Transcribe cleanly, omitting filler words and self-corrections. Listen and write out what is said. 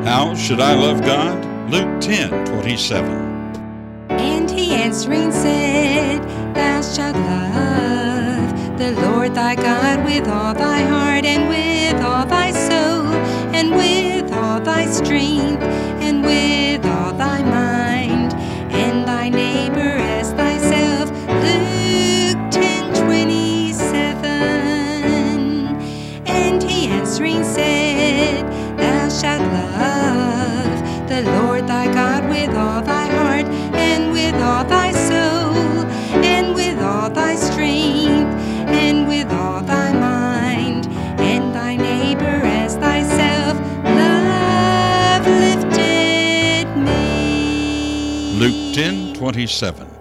How should I love God? Luke 10:27. And he answering said, Thou shalt love the Lord thy God with all thy heart, and with all thy soul, and with all thy strength, and with all thy mind, and thy neighbor as thyself. Luke 10:27. And he answering said, Thou shalt love the Lord thy God with all thy heart, and with all thy soul, and with all thy strength, and with all thy mind, and thy neighbor as thyself. Love lifted me. Luke 10:27.